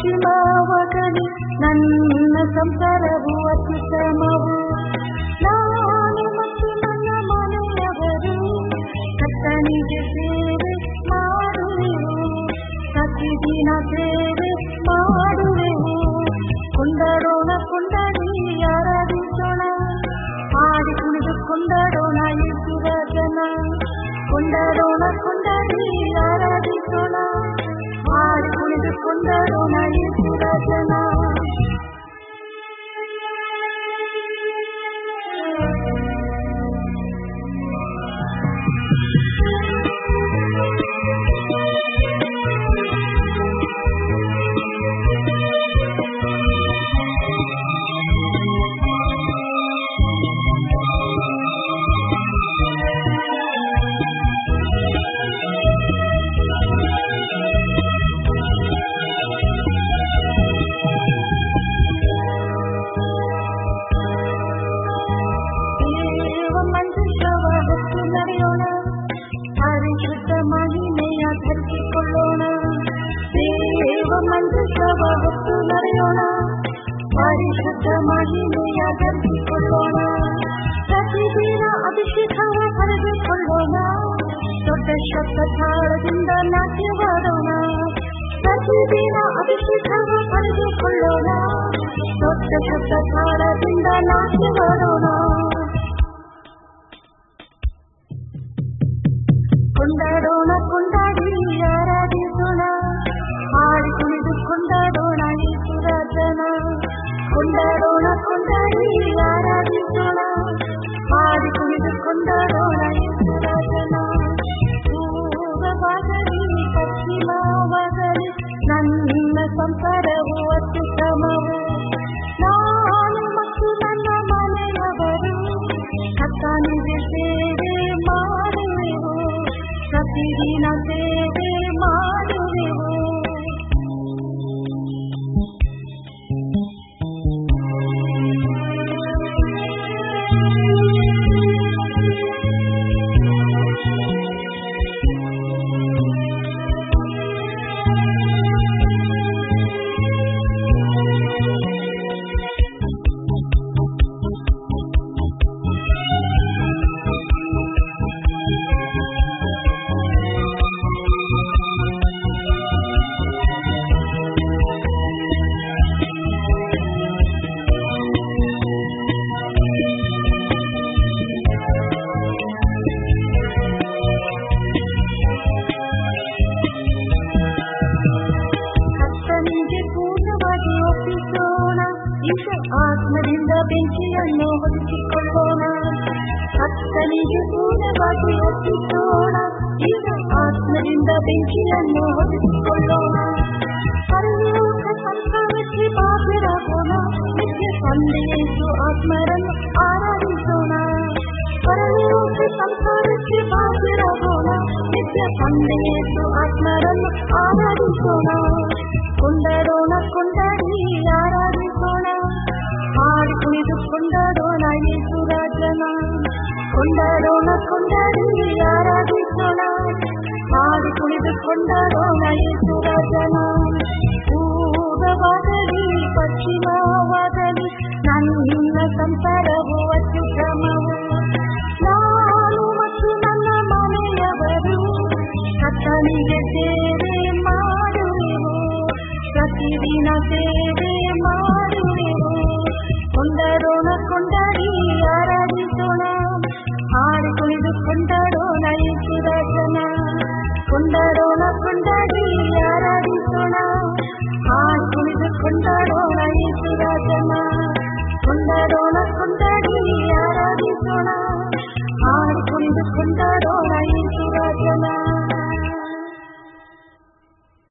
ಪಶ್ಚಿಮವಾಗಲಿ ನನ್ನ ಸಂಸಾರವು ಅತ್ಯುತ್ತಮವು. ನಾನು ಮತ್ತು ನನ್ನ ಮನೆಯವರು ಕರ್ತನಿಗೆ ಸೇವೆ ಮಾಡುವೆವು, ಪ್ರತಿದಿನ ಸೇವೆ ಮಾಡುವೆವು. ಕೊಂಡರೋಣ ಕೊಂಡಾಡಿ ಆರಾಧಿಸೋಣ, ಹಾಡಿ ಕುಣಿದು ಕೊಂಡರೋಣ ಯೇಸುರಾಜನ. ಕೊಂಡರೋಣ ಕೊಂಡಾಡಿ ಆರಾಧಿಸೋಣ, ಹಾಡಿ ಕುಣಿದು ಕೊಂಡರೋಣ ಯೇಸುರಾಜನ. ಪರಿಶುದ್ಧ ಮಹಿಮೆಯ ಧರಿಸಿಕೊಳ್ಳೋಣ, ಪ್ರತಿದಿನ ಅಭಿಷೇಕವ ಪಡೆದುಕೊಳ್ಳೋಣ, ದೊಡ್ಡ ಶಬ್ದ ತಾಳದಿಂದ ನಾಟ್ಯವಾಡೋಣ. ಪ್ರತಿದಿನ ಅಭಿಷೇಕವ ಪಡೆದುಕೊಳ್ಳೋಣ, ದೊಡ್ಡ ಶಬ್ದ ತಾಳದಿಂದ ನಾಟ್ಯವಾಡೋಣ. ಕೊಂಡಾಡೋಣ ಕೊಂಡಾಡಿ ಆರಾಧಿಸೋಣ, ಹಾಡಿ ಕುಣಿದು ಕೊಂಡಾಡೋಣ ಯೇಸುರಾಜನ. ಕೊಂಡಾಡೋಣ ಕೊಂಡಾಡಿ ಆರಾಧಿಸೋಣ, ಹಾಡಿ ಕುಣಿದು ಕೊಂಡಾಡೋಣ ಯೇಸುರಾಜನ. ಪೂರ್ವವಾಗಲಿ ಪಶ್ಚಿಮವಾಗಲಿ ನನ್ನ ಸಂಸಾರವು ಅತ್ಯುತ್ತಮವು. ನಾನು ಮತ್ತು ನನ್ನ ಮನೆಯವರು ಕರ್ತನಿಗೆ ಸೇವೆ ಮಾಡುವೆವು, ಪ್ರತಿದಿನ ಸೇವೆ ಮಾಡುವೆವು. ಆತ್ಮದಿಂದ ಬೆಂಕಿಯನ್ನು ಹೊದಿಸಿಕೊಳ್ಳೋಣ, ಕರ್ತನಿಗೆ ಪೂರ್ಣವಾಗಿ ಒಪ್ಪಿಸೋಣ. ಈಗ ಆತ್ಮದಿಂದ ಬೆಂಕಿಯನ್ನು ಹೊದಿಸಿಕೊಳ್ಳೋಣ, ಪರಲೋಕ ಸಂಸಾರಕ್ಕೆ ಬಾಧ್ಯರಾಗೋಣ, ನಿತ್ಯ ತಂದೆಯೇಸು ಆತ್ಮರನ್ನು ಆರಾಧಿಸೋಣ. ಪರಲೋಕ ಸಂಸಾರಕ್ಕೆ ಬಾಧ್ಯರಾಗೋಣ, ನಿತ್ಯ ತಂದೆಯೇಸು ಆತ್ಮರನ್ನು ಆರಾಧಿಸೋಣ. ಕೊಂಡಾಡೋಣ ಕೊಂಡಾಡಿ ಆರಾಧಿಸೋಣ, ಹಾಡಿ ಕುಣಿದು ಕೊಂಡಾಡೋಣ ಯೇಸುರಾಜನ. ಕೊಂಡಾಡೋಣ ಕೊಂಡಾಡಿ ಆರಾಧಿಸೋಣ, ಹಾಡಿ ಕುಣಿದು ಕೊಂಡಾಡೋಣ ಯೇಸುರಾಜನ. ಪೂರ್ವವಾಗಲಿ ಪಶ್ಚಿಮವಾಗಲಿ ನನ್ನ ಸಂಸಾರವು ಅತ್ಯುತ್ತಮವು. ನಾನು ಮತ್ತು ನನ್ನ ಮನೆಯವರು ಕರ್ತನಿಗೆ ಸೇವೆ ಮಾಡುವೆವು, ಪ್ರತಿದಿನ ಸೇವೆ ಮಾಡುವೆವು. ಕೊಂಡರೋಣ ಕೊಂಡಾಡಿ